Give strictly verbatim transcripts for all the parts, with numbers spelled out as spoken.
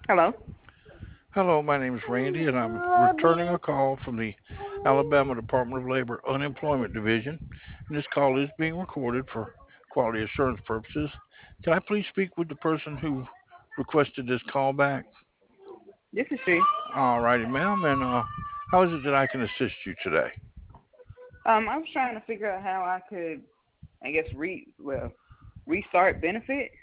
Hello. Hello, my name is Randy, and I'm returning a call from the Alabama Department of Labor Unemployment Division. And this call is being recorded for quality assurance purposes. Can I please speak with the person who requested this call back? This is she. All righty, ma'am. And uh, how is it that I can assist you today? Um, I was trying to figure out how I could, I guess, re well, restart benefits.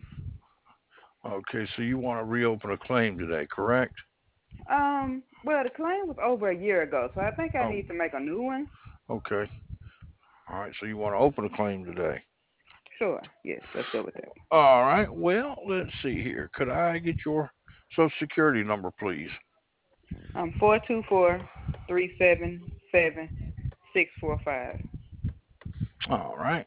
Okay, so you want to reopen a claim today, correct? Um, well, the claim was over a year ago, so I think I Oh, need to make a new one. okay. All right, so you want to open a claim today. Sure. Yes, let's go with that. All right, well, let's see here. Could I get your social security number, please? Um, four two four three seven seven six four five. All right.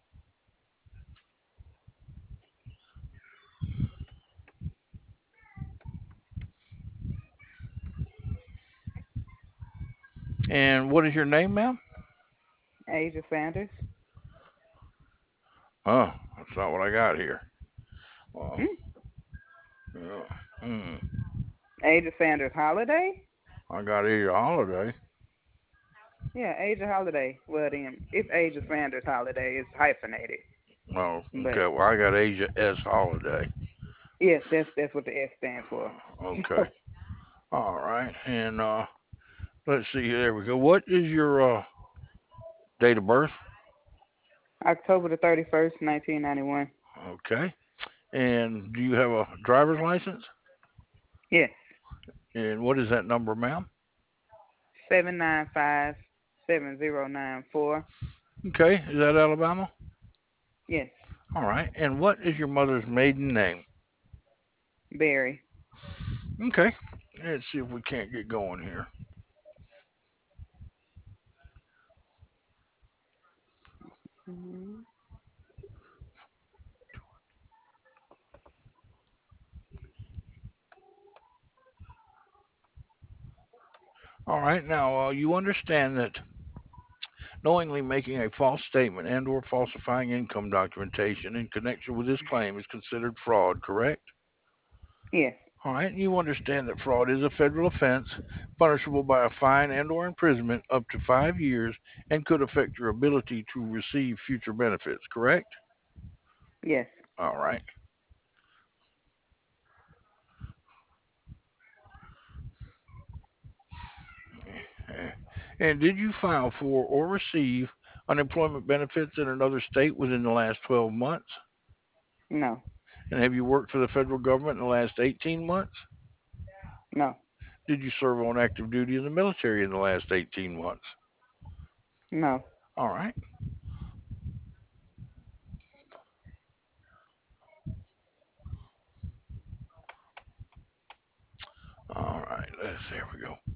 And what is your name, ma'am? Asia Sanders. Oh, that's not what I got here. Well, Hmm. yeah. Hmm. Asia Sanders Holiday. I got Asia Holiday. Yeah, Asia Holiday. Well, then it's Asia Sanders Holiday. It's hyphenated, Oh, but okay. Well, I got Asia S Holiday. yes, that's that's what the S stands for. Okay. All right. And uh, let's see. There we go. What is your uh, date of birth? October the thirty first, nineteen ninety one. Okay. And do you have a driver's license? Yes. And what is that number, ma'am? Seven nine five seven zero nine four. Okay. Is that Alabama? Yes. All right. And what is your mother's maiden name? Barry. Okay. Let's see if we can't get going here. Hmm. All right. Now, uh, you understand that knowingly making a false statement and or falsifying income documentation in connection with this claim is considered fraud, correct? Yes. All right, you understand that fraud is a federal offense punishable by a fine and or imprisonment up to five years and could affect your ability to receive future benefits, correct? Yes. All right. Eh, And did you file for or receive unemployment benefits in another state within the last twelve months? No. And have you worked for the federal government in the last eighteen months? No. Did you serve on active duty in the military in the last eighteen months? No. All right. All right. Let's, there we go.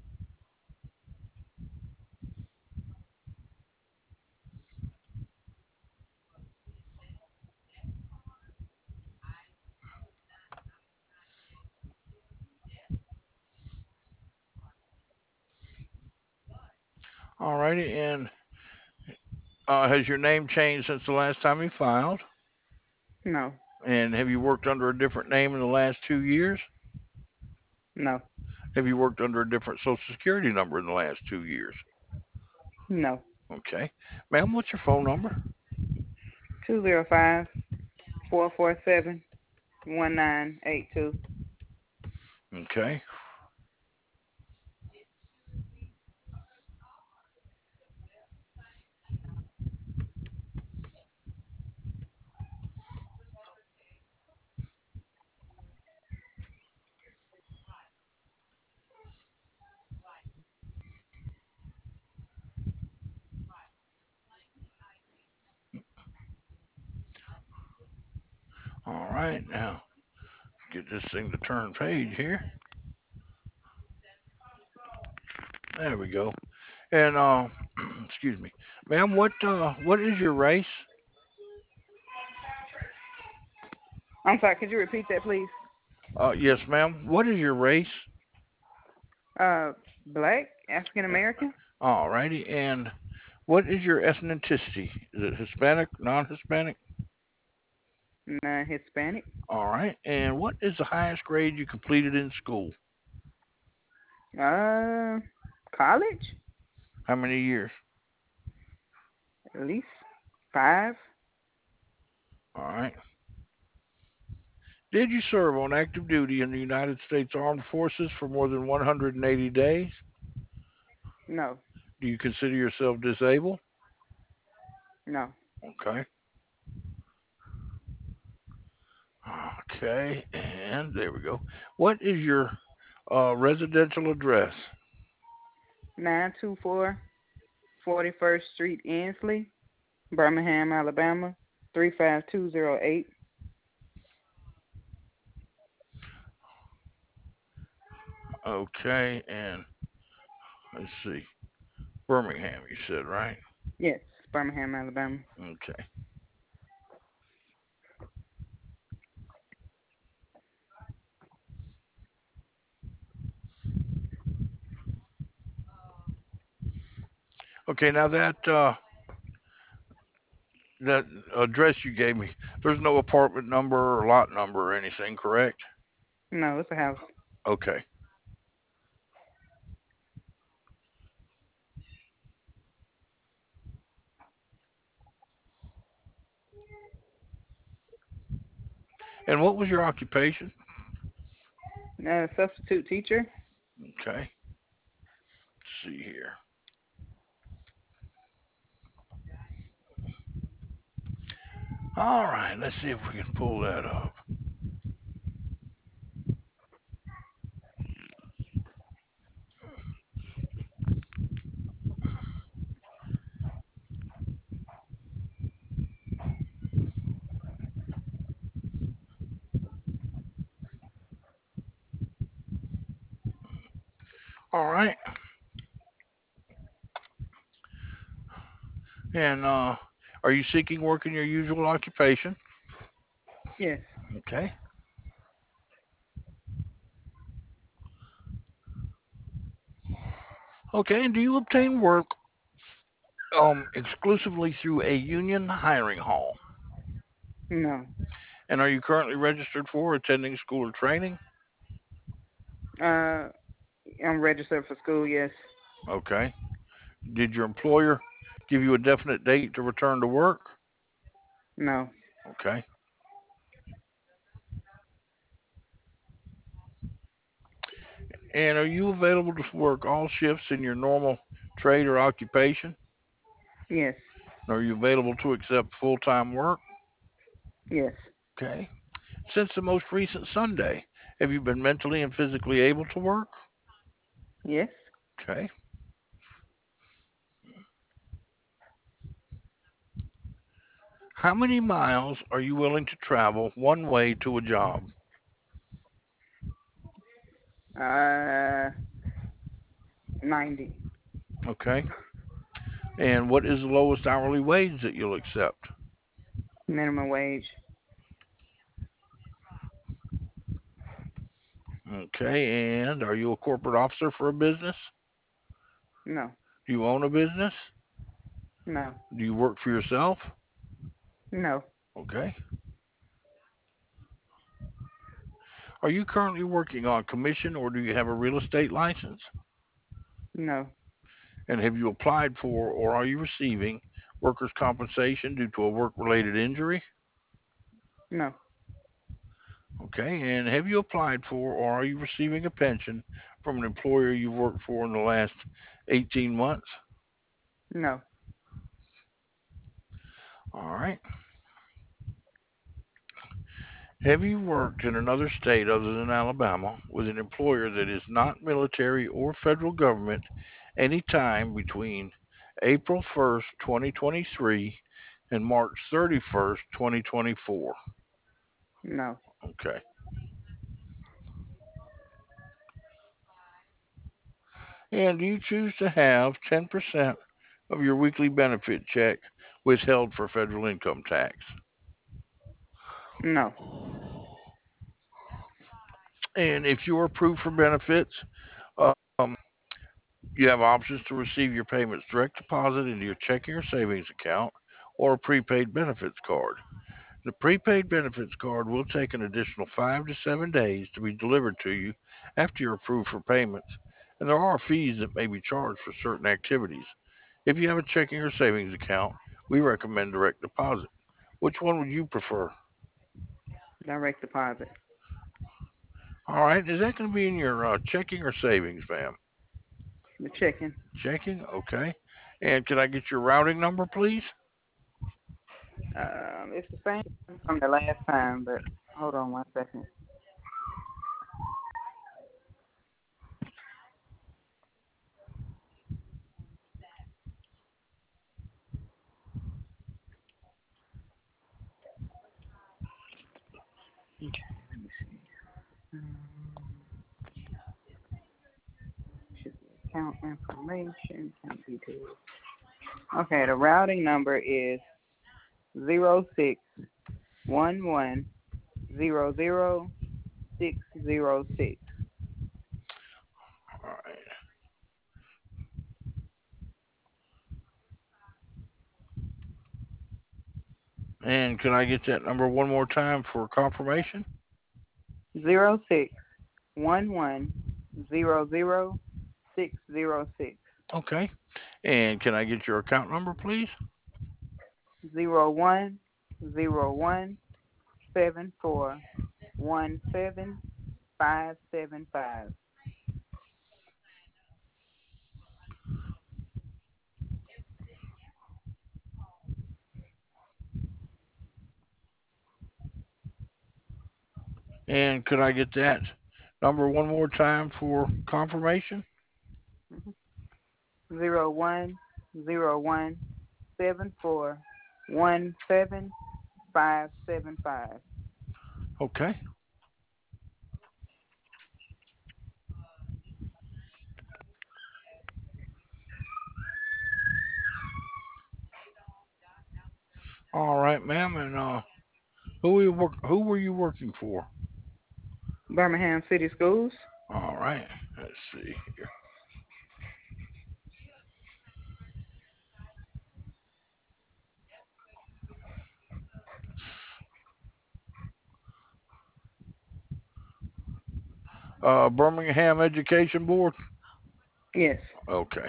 All righty. And uh, has your name changed since the last time you filed? No. And have you worked under a different name in the last two years? No. Have you worked under a different social security number in the last two years? No. Okay. Ma'am, what's your phone number? Two zero five four four seven one nine eight two. Okay. All right. Now, get this thing to turn page here. There we go. And uh, excuse me, ma'am. What uh, what is your race? I'm sorry. Could you repeat that, please? Uh, yes, ma'am. What is your race? Uh, Black African American. All righty. And what is your ethnicity? Is it Hispanic, non-Hispanic? Nah, Hispanic. All right. And what is the highest grade you completed in school? Uh, college? How many years? At least five. All right. Did you serve on active duty in the United States Armed Forces for more than one hundred eighty days? No, Do you consider yourself disabled? no. Okay. Okay. And there we go. What is your uh, residential address? Nine two four Forty First Street, Ensley, Birmingham, Alabama, three five two zero eight. Okay. And let's see. Birmingham, you said, right? Yes, Birmingham, Alabama. Okay. Okay. Now that uh, that address you gave me, there's no apartment number or lot number or anything, correct? No, it's a house. Okay. And what was your occupation? Uh, substitute teacher. Okay. Let's see here. All right. Let's see if we can pull that up. All right. And uh, are you seeking work in your usual occupation? Yes. Okay. Okay. And do you obtain work um, exclusively through a union hiring hall? No. And are you currently registered for attending school or training? Uh, I'm registered for school. Yes. Okay. Did your employer give you a definite date to return to work? No. Okay. And are you available to work all shifts in your normal trade or occupation? Yes. Are you available to accept full time work? Yes. Okay. Since the most recent Sunday, have you been mentally and physically able to work? Yes. Okay. How many miles are you willing to travel one way to a job? Uh, ninety. Okay. And what is the lowest hourly wage that you'll accept? Minimum wage. Okay. And are you a corporate officer for a business? No. Do you own a business? No. Do you work for yourself? No. Okay. Are you currently working on commission or do you have a real estate license? No. And have you applied for or are you receiving workers' compensation due to a work related injury? No. Okay. And have you applied for or are you receiving a pension from an employer you've worked for in the last eighteen months? No. All right. Have you worked in another state other than Alabama with an employer that is not military or federal government any time between April first, twenty twenty-three and March thirty-first, twenty twenty-four? No. Okay. And do you choose to have ten percent of your weekly benefit check withheld for federal income tax? No. And if you are approved for benefits, um, you have options to receive your payments direct deposit into your checking or savings account or a prepaid benefits card. The prepaid benefits card will take an additional five to seven days to be delivered to you after you're approved for payments, and there are fees that may be charged for certain activities. If you have a checking or savings account, we recommend direct deposit. Which one would you prefer? Direct deposit. All right, is that going to be in your uh, checking or savings, ma'am? The checking. Checking, okay. And can I get your routing number, please? Um, it's the same from the last time, but hold on one second. Okay, let me see. Um, should be account information, account details. Okay, the routing number is zero six one one zero zero six zero six. All right. And can I get that number one more time for confirmation? Zero six one one zero zero six zero six. Okay. And can I get your account number, please? Zero one zero one seven four one seven five seven five. And could I get that number one more time for confirmation? Zero one zero one seven four one seven five seven five. Okay. All right, ma'am. And uh, who were you work? Who were you working for? Birmingham City Schools. All right. Let's see here. Uh, Birmingham Education Board. Yes. Okay.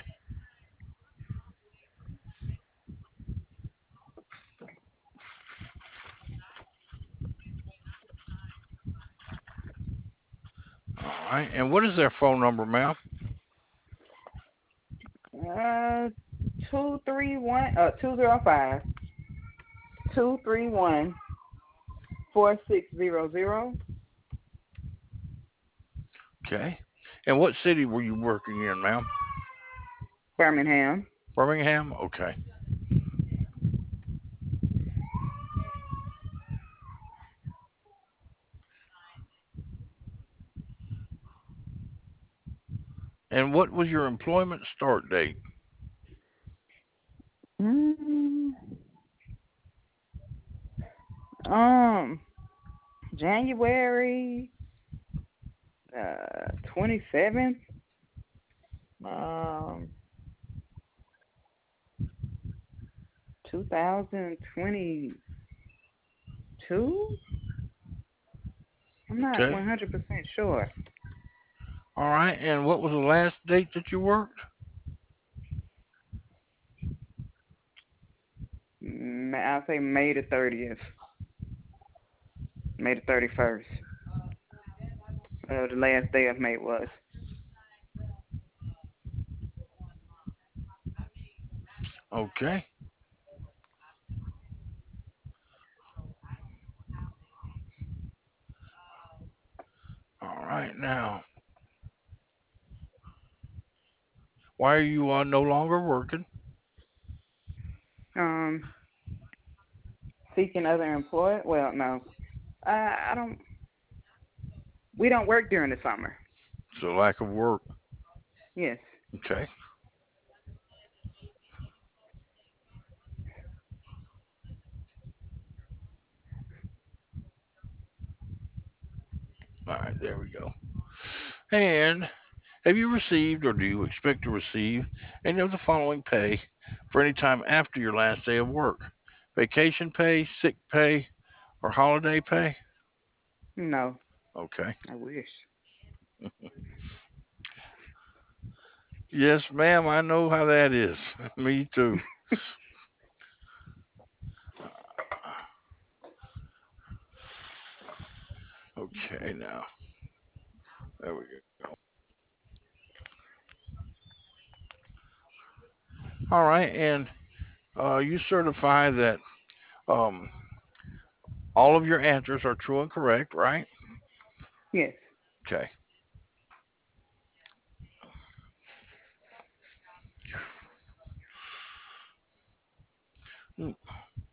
All right. And what is their phone number, ma'am? Uh, two three one uh two zero five two three one four six zero zero. Okay. And what city were you working in, ma'am? Birmingham. Birmingham. Okay. And what was your employment start date? Mm, um, January uh twenty seventh. Um, two thousand twenty two. I'm not Okay. one hundred percent sure. All right. And what was the last date that you worked? Ma- I'll say May the thirtieth, May the thirty first. Uh, the last day of May was. Okay. All right. Now, why are you uh, no longer working? Um, seeking other employment. Well, no, I, I don't. We don't work during the summer. It's a lack of work. Yes. Okay. All right. There we go. And have you received or do you expect to receive any of the following pay for any time after your last day of work? Vacation pay, sick pay, or holiday pay? No, Okay. I wish. Yes, ma'am, I know how that is. Me too. Okay, now. There we go. All right, and uh, you certify that um, all of your answers are true and correct, right? Yes. Okay. Mm,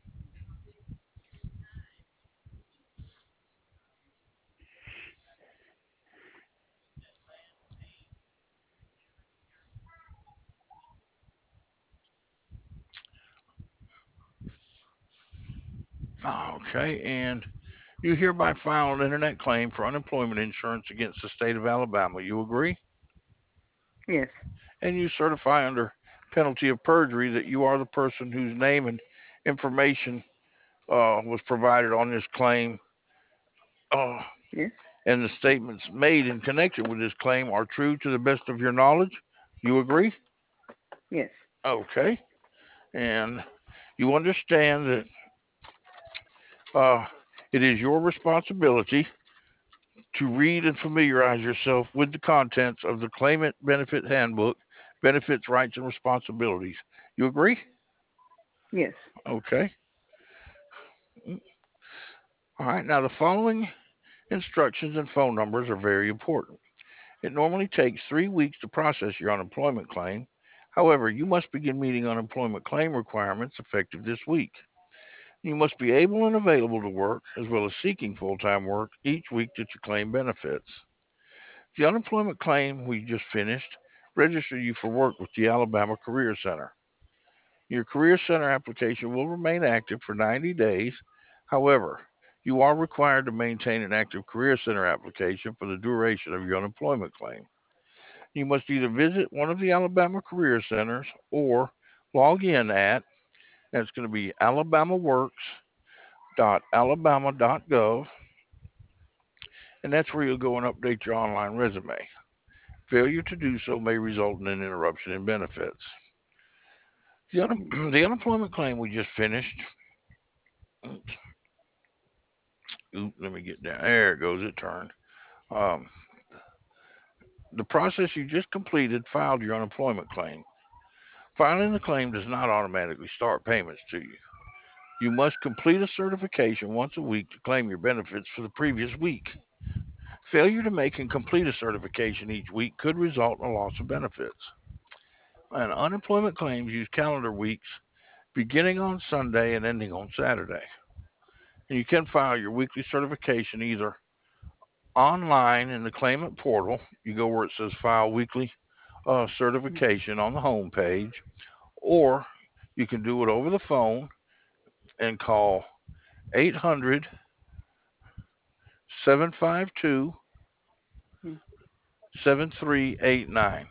Okay, and you hereby file an internet claim for unemployment insurance against the state of Alabama. You agree? Yes. And you certify under penalty of perjury that you are the person whose name and information uh, was provided on this claim, uh, Yes. and the statements made in connection with this claim are true to the best of your knowledge. You agree? Yes. Okay. And you understand that uh, it is your responsibility to read and familiarize yourself with the contents of the Claimant Benefit Handbook, Benefits, Rights, and Responsibilities. You agree? Yes. Okay. All right. Now, the following instructions and phone numbers are very important. It normally takes three weeks to process your unemployment claim. However, you must begin meeting unemployment claim requirements effective this week. You must be able and available to work, as well as seeking full time work each week that you claim benefits. The unemployment claim we just finished registered you for work with the Alabama Career Center. Your Career Center application will remain active for ninety days. However, you are required to maintain an active Career Center application for the duration of your unemployment claim. You must either visit one of the Alabama Career Centers or log in at, and it's going to be alabamaworks.alabama.gov, and that's where you'll go and update your online resume. Failure to do so may result in an interruption in benefits. The, un- the unemployment claim we just finished, oops, oop, let me get down. There it goes. It turned. Um, the process you just completed filed your unemployment claim. Filing the claim does not automatically start payments to you. You must complete a certification once a week to claim your benefits for the previous week. Failure to make and complete a certification each week could result in a loss of benefits. And unemployment claims use calendar weeks beginning on Sunday and ending on Saturday. And you can file your weekly certification either online in the claimant portal. You go where it says file weekly uh, certification on the home page, or you can do it over the phone and call eight hundred, seven five two, seven three eight nine.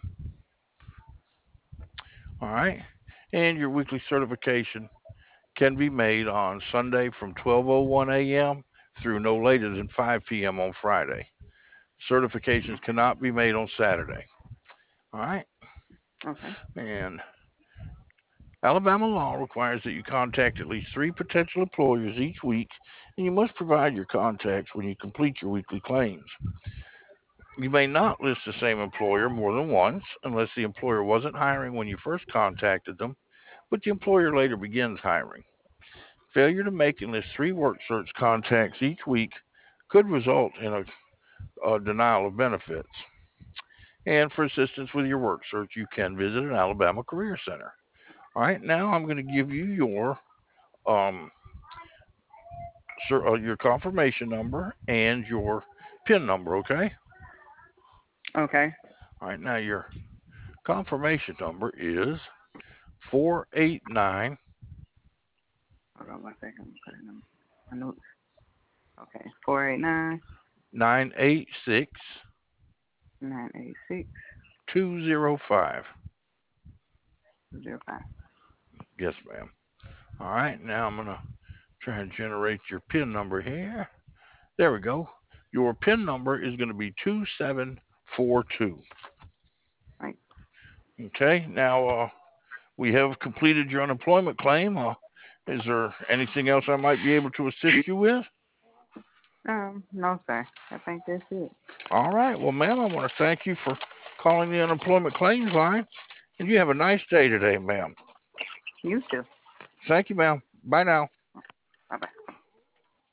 All right. And your weekly certification can be made on Sunday from twelve oh one a m through no later than five p m on Friday. Certifications cannot be made on Saturday. All right. Okay. And Alabama law requires that you contact at least three potential employers each week, and you must provide your contacts when you complete your weekly claims. You may not list the same employer more than once unless the employer wasn't hiring when you first contacted them, but the employer later begins hiring. Failure to make and list three work search contacts each week could result in a, a denial of benefits. And for assistance with your work search, you can visit an Alabama Career Center. All right, now I'm going to give you your um, sir, uh, your confirmation number and your PIN number. Okay. Okay. All right, now your confirmation number is four eight nine Hold on one second. I'm putting them my notes. Okay. Four eight nine nine eight six nine eight six two zero five. zero five. Yes, ma'am. All right, now I'm gonna Try to generate your PIN number here. There we go. Your PIN number is going to be two seven four two. Right. Okay. Now uh, we have completed your unemployment claim. Uh, is there anything else I might be able to assist you with? Um, no, sir. I think that's it. All right. Well, ma'am, I want to thank you for calling the unemployment claims line, and you have a nice day today, ma'am. You too. Thank you, ma'am. Bye now. Bye bye.